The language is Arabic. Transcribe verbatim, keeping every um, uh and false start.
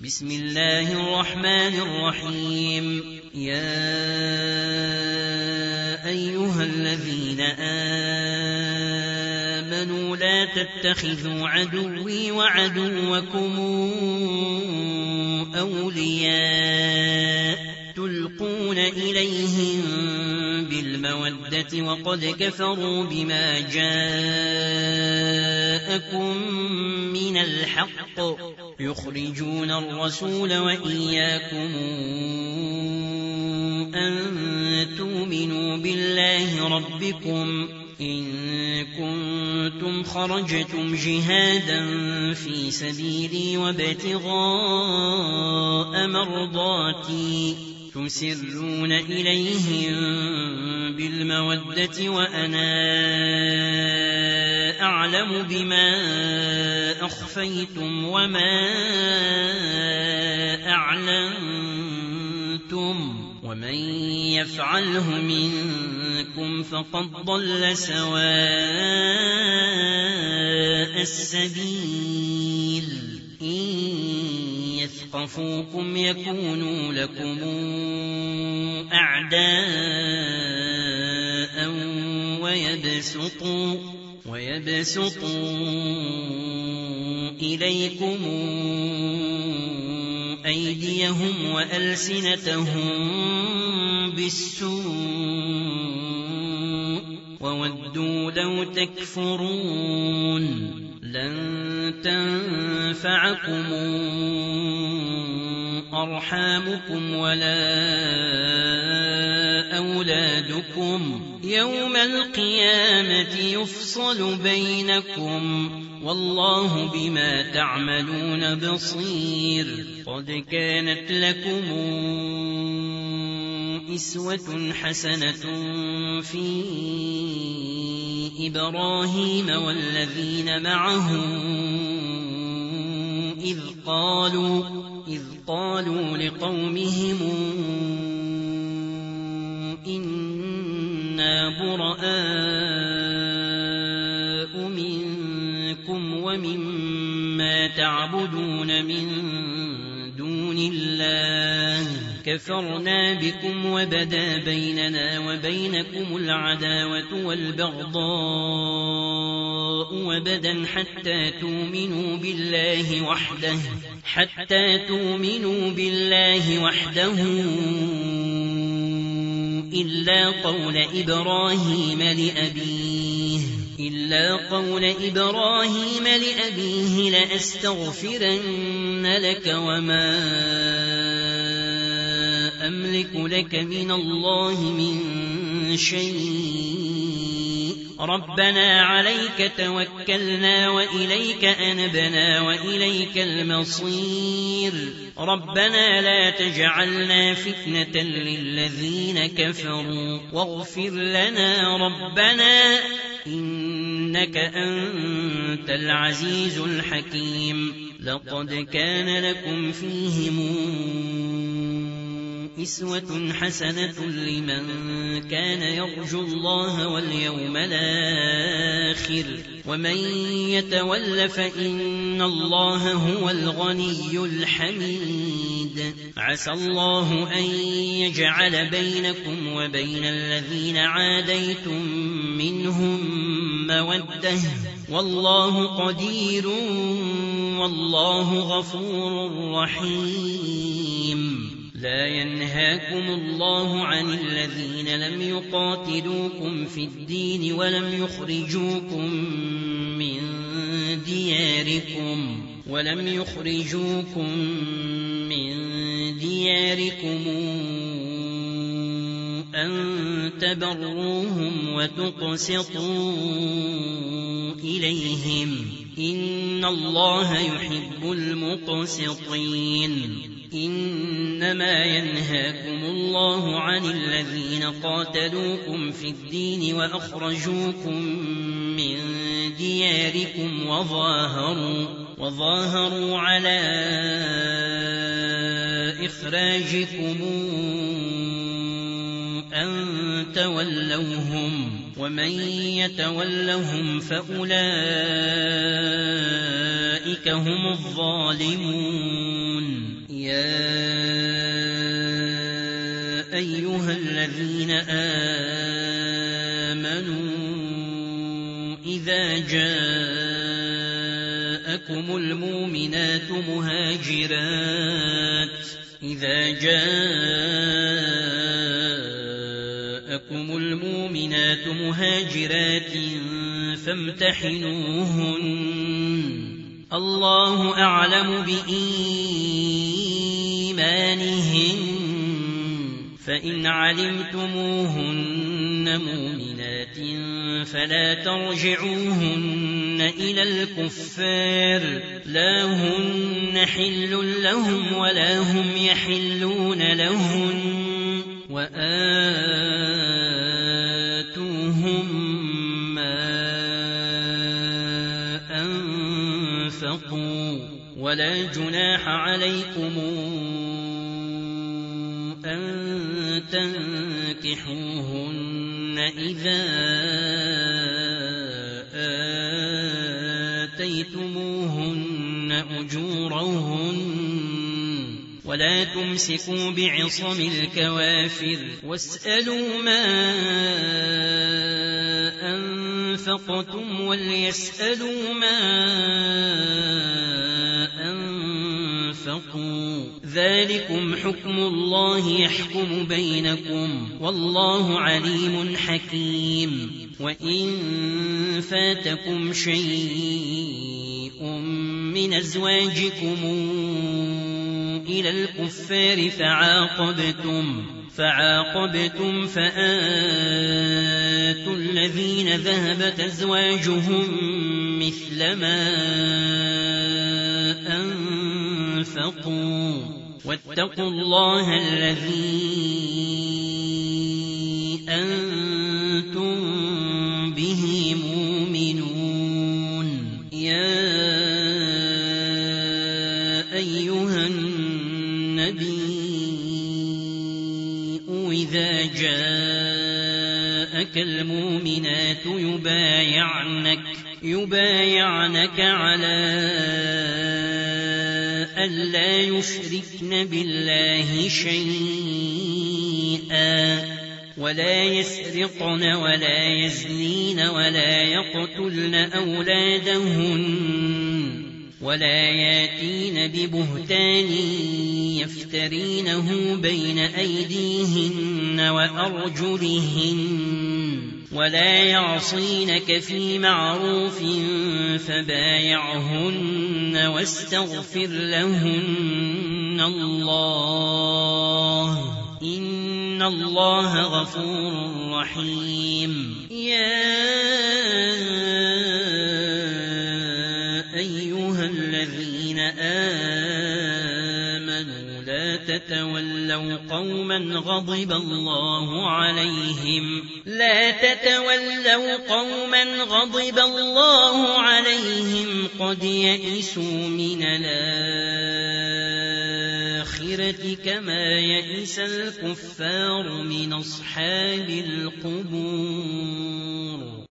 بسم الله الرحمن الرحيم يا أيها الذين آمنوا لا تتخذوا عدوي وعدوكم أولياء تلقون إليهم بالمودة وقد كفروا بما جاءكم من الحق يخرجون الرسول وإياكم أن تؤمنوا بالله ربكم إن كنتم خرجتم جهادا في سبيلي وابتغاء مرضاتي تسرون إليهم بالمودة وأنا أعلم بما أخفيتم وما أعلنتم ومن يفعله منكم فقد ضل سواء السبيل إن يثقفوكم يكونوا لكم أعداء ويبسطوا, ويبسطوا إليكم أيديهم وألسنتهم بالسوء وودوا لو تكفرون لن تنفعكم أرحامكم ولا أولادكم يوم القيامة يفصل بينكم والله بما تعملون بصير قد كانت لكم أسوة حسنة في إبراهيم والذين معه إذ قالوا, إذ قالوا لقومهم إنا براء منكم ومما تعبدون من دون الله كفرنا بكم وبدا بيننا وبينكم العداوة والبغضاء وبدا حتى تؤمنوا بالله وحده حتى تؤمنوا بالله وحده إلا قول إبراهيم لأبيه إلا قول إبراهيم لأبيه لأستغفرن لك وما أملك لك من الله من شيء ربنا عليك توكلنا وإليك أنبنا وإليك المصير ربنا لا تجعلنا فتنة للذين كفروا واغفر لنا ربنا إنك أنت العزيز الحكيم لقد كان لكم فيهم أسوة حسنة لمن كان يرجو الله واليوم الآخر ومن يتول فإن الله هو الغني الحميد عسى الله أن يجعل بينكم وبين الذين عاديتم منهم مودة والله قدير والله غفور رحيم لا ينهاكم الله عن الذين لم يقاتلوكم في الدين ولم يخرجوكم من دياركم ولم يخرجوكم من دياركم أن تبروهم وتقسطوا إليهم إن الله يحب المقسطين إنما ينهاكم الله عن الذين قاتلوكم في الدين وأخرجوكم من دياركم وظاهروا, وظاهروا على إخراجكم أن تولوهم ومن يتولهم فأولئك هم الظالمون أيها الذين آمنوا إذا جاءكم المؤمنات مهاجرات إذا جاءكم المؤمنات مهاجرات فامتحنوهن الله أعلم بإيمانهن فإن علمتموهن مؤمنات فلا ترجعوهن إلى الكفار لا هن حل لهم ولا هم يحلون لهن وآتوهم ما أنفقوا ولا جناح عليكم أن تنكحوهن إذا آتيتموهن أجورهن ولا تمسكوا بعصم الكوافر واسألوا ما أنفقتم وليسألوا ما أنفقوا ذلكم حكم الله يحكم بينكم والله عليم حكيم وإن فاتكم شيء من أزواجكم إلى الكفار فعاقبتم فعاقبتم فآتوا الذين ذهبت أزواجهم مثل ما أنفقوا واتقوا الله الذي أنتم به مؤمنون يا أيها النبي إذا جاءك المؤمنات يبايعنك يبايعنك على ألا يشركن بالله شيئا ولا يسرقن ولا يزنين ولا يقتلن أولادهن ولا ياتين ببهتان يفترينه بين أيديهن وأرجلهن ولا يعصينك في معروف فبايعهن واستغفر لهن الله إن الله غفور رحيم يا أيها الذين آمنوا لا تتولوا قوما غضب الله عليهم لا تتولوا قوما غضب الله عليهم قد يئسوا من الآخرة كما يئس الكفار من أصحاب القبور.